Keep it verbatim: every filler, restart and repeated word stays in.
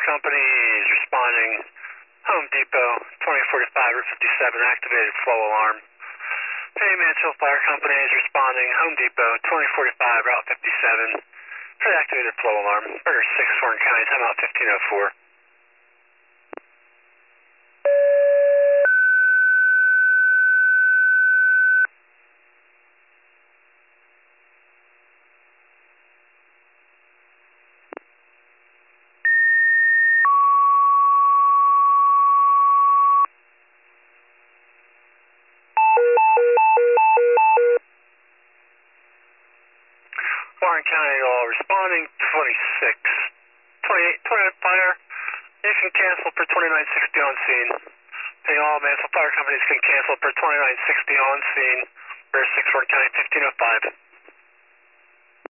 Company is responding. Home Depot, twenty forty-five Route fifty-seven, activated flow alarm. Penny Mansfield Fire Company is responding. Home Depot, twenty forty-five Route fifty-seven, for the activated flow alarm. Burger six, Warren County, timeout fifteen oh four. Warren County, all responding, twenty-six, twenty-eight, twenty-nine fire. You can cancel per twenty-nine sixty on scene. And all Mansfield Fire Companies can cancel per twenty-nine sixty on scene. Bear six, Warren County, fifteen oh five.